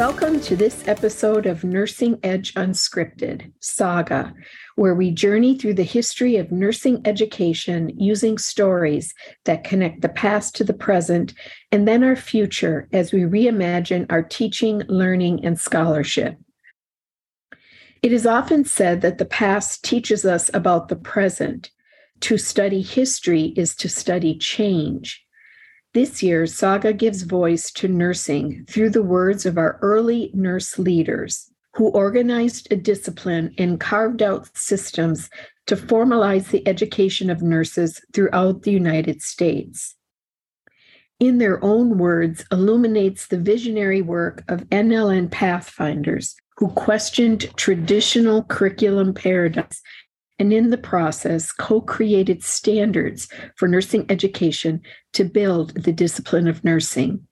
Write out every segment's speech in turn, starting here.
Welcome to this episode of Nursing Edge Unscripted, Saga, where we journey through the history of nursing education using stories that connect the past to the present and then our future as we reimagine our teaching, learning, and scholarship. It is often said that the past teaches us about the present. To study history is to study change. This year, Saga gives voice to nursing through the words of our early nurse leaders who organized a discipline and carved out systems to formalize the education of nurses throughout the United States. In their own words, illuminates the visionary work of NLN pathfinders who questioned traditional curriculum paradigms and in the process co-created standards for nursing education to build the discipline of nursing.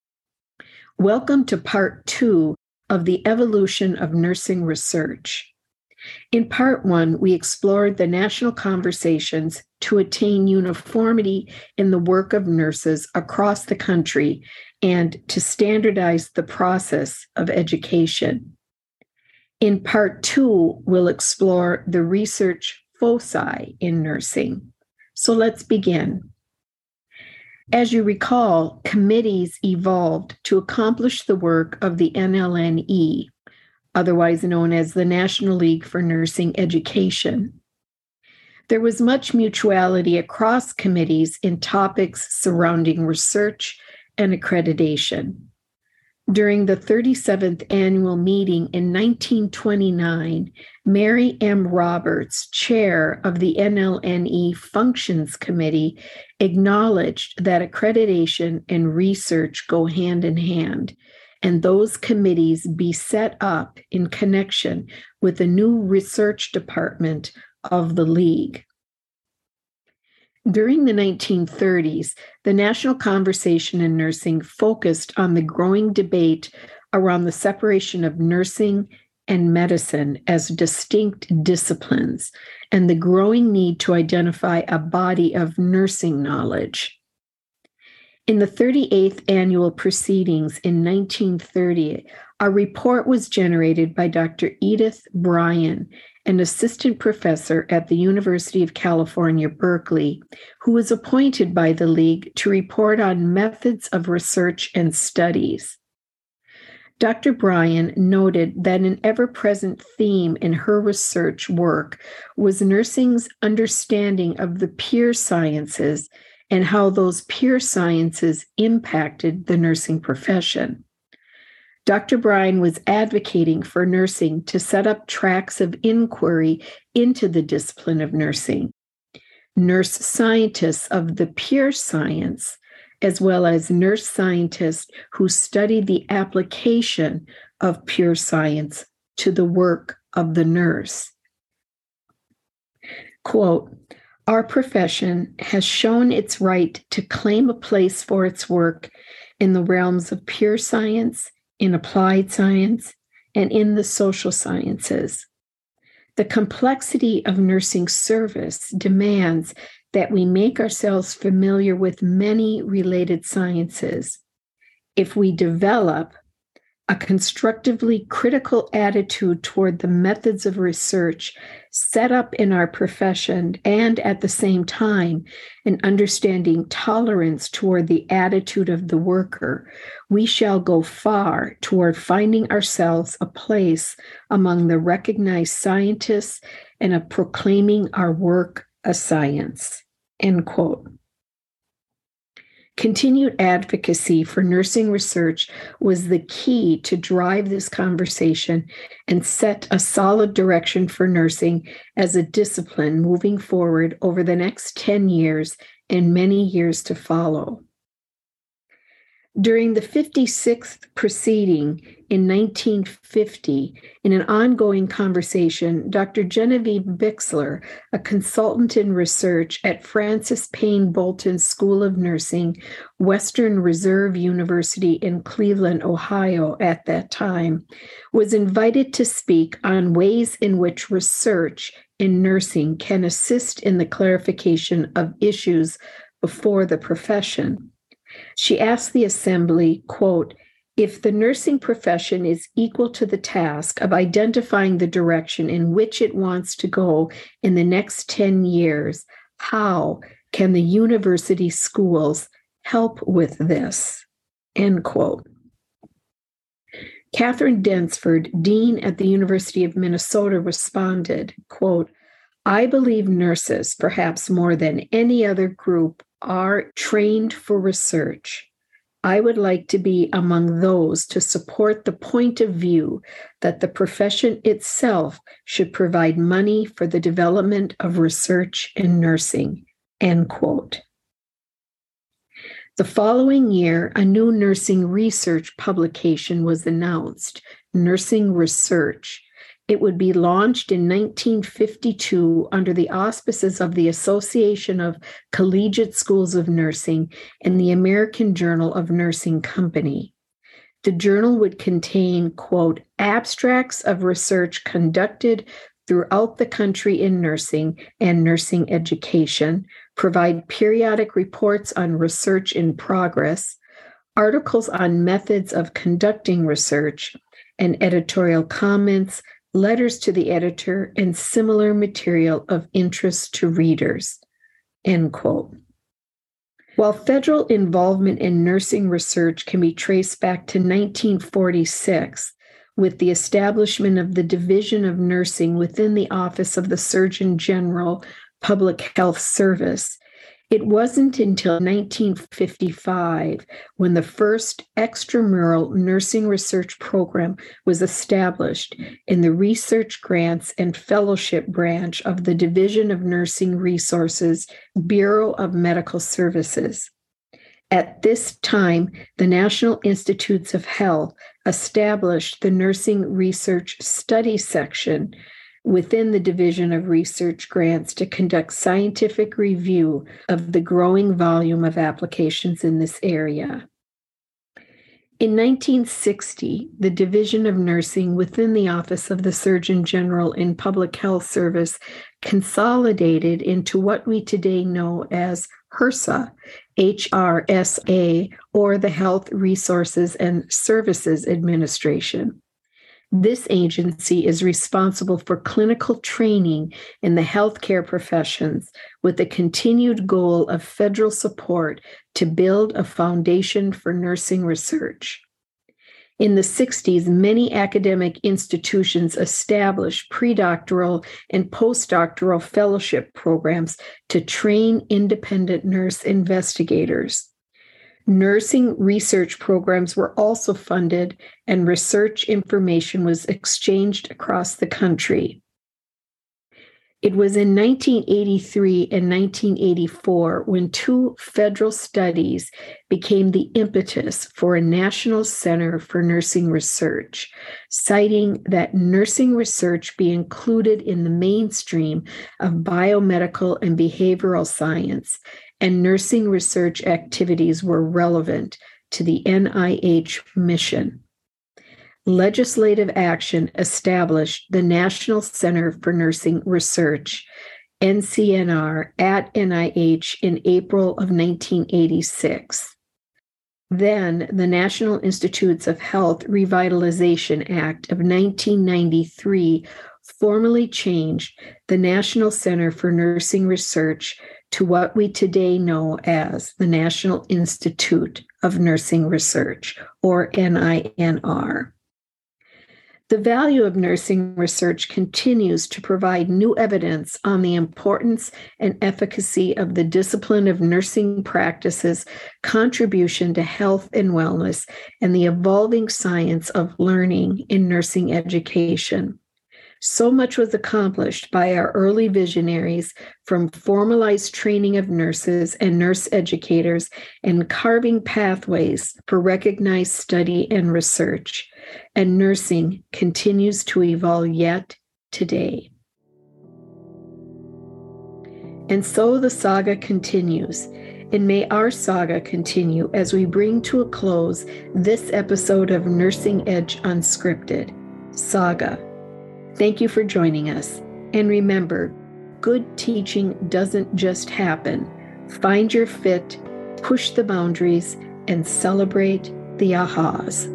Welcome to part 2 of the evolution of nursing research. In part 1, we explored the national conversations to attain uniformity in the work of nurses across the country and to standardize the process of education. In part 2, we'll explore the research foci in nursing. So let's begin. As you recall, committees evolved to accomplish the work of the NLNE, otherwise known as the National League for Nursing Education. There was much mutuality across committees in topics surrounding research and accreditation. During the 37th annual meeting in 1929, Mary M. Roberts, chair of the NLNE Functions Committee, acknowledged that accreditation and research go hand in hand, and those committees be set up in connection with the new research department of the League. During the 1930s, the national conversation in nursing focused on the growing debate around the separation of nursing and medicine as distinct disciplines and the growing need to identify a body of nursing knowledge. In the 38th annual proceedings in 1930, a report was generated by Dr. Edith Bryan, an assistant professor at the University of California, Berkeley, who was appointed by the League to report on methods of research and studies. Dr. Bryan noted that an ever-present theme in her research work was nursing's understanding of the peer sciences and how those peer sciences impacted the nursing profession. Dr. Bryan was advocating for nursing to set up tracks of inquiry into the discipline of nursing. Nurse scientists of the peer science, as well as nurse scientists who study the application of peer science to the work of the nurse. Quote, "Our profession has shown its right to claim a place for its work in the realms of pure science, in applied science, and in the social sciences. The complexity of nursing service demands that we make ourselves familiar with many related sciences. If we develop a constructively critical attitude toward the methods of research set up in our profession, and at the same time, an understanding tolerance toward the attitude of the worker, we shall go far toward finding ourselves a place among the recognized scientists and of proclaiming our work a science." End quote. Continued advocacy for nursing research was the key to drive this conversation and set a solid direction for nursing as a discipline moving forward over the next 10 years and many years to follow. During the 56th proceeding in 1950, in an ongoing conversation, Dr. Genevieve Bixler, a consultant in research at Francis Payne Bolton School of Nursing, Western Reserve University in Cleveland, Ohio at that time, was invited to speak on ways in which research in nursing can assist in the clarification of issues before the profession. She asked the assembly, quote, If the nursing profession is equal to the task of identifying the direction in which it wants to go in the next 10 years, how can the university schools help with this? End quote. Catherine Densford, dean at the University of Minnesota, responded, quote, I believe nurses, perhaps more than any other group, are trained for research. I would like to be among those to support the point of view that the profession itself should provide money for the development of research in nursing, end quote. The following year, a new nursing research publication was announced, Nursing Research. It would be launched in 1952 under the auspices of the Association of Collegiate Schools of Nursing and the American Journal of Nursing Company. The journal would contain, quote, abstracts of research conducted throughout the country in nursing and nursing education, provide periodic reports on research in progress, articles on methods of conducting research, and editorial comments, letters to the editor, and similar material of interest to readers, end quote. While federal involvement in nursing research can be traced back to 1946, with the establishment of the Division of Nursing within the Office of the Surgeon General, Public Health Service, it wasn't until 1955 when the first extramural nursing research program was established in the Research Grants and Fellowship branch of the Division of Nursing Resources, Bureau of Medical Services. At this time, the National Institutes of Health established the Nursing Research Study section within the Division of Research Grants to conduct scientific review of the growing volume of applications in this area. In 1960, the Division of Nursing within the Office of the Surgeon General in Public Health Service consolidated into what we today know as HRSA, HRSA, or the Health Resources and Services Administration. This agency is responsible for clinical training in the healthcare professions with the continued goal of federal support to build a foundation for nursing research. In the 60s, many academic institutions established predoctoral and postdoctoral fellowship programs to train independent nurse investigators. Nursing research programs were also funded, and research information was exchanged across the country. It was in 1983 and 1984 when two federal studies became the impetus for a National Center for Nursing Research, citing that nursing research be included in the mainstream of biomedical and behavioral science, and nursing research activities were relevant to the NIH mission. Legislative action established the National Center for Nursing Research, NCNR, at NIH in April of 1986. Then, the National Institutes of Health Revitalization Act of 1993 formally changed the National Center for Nursing Research to what we today know as the National Institute of Nursing Research, or NINR. The value of nursing research continues to provide new evidence on the importance and efficacy of the discipline of nursing practices, contribution to health and wellness, and the evolving science of learning in nursing education. So much was accomplished by our early visionaries, from formalized training of nurses and nurse educators and carving pathways for recognized study and research. And nursing continues to evolve yet today. And so the saga continues, and may our saga continue as we bring to a close this episode of Nursing Edge Unscripted, Saga. Thank you for joining us. And remember, good teaching doesn't just happen. Find your fit, push the boundaries, and celebrate the ahas.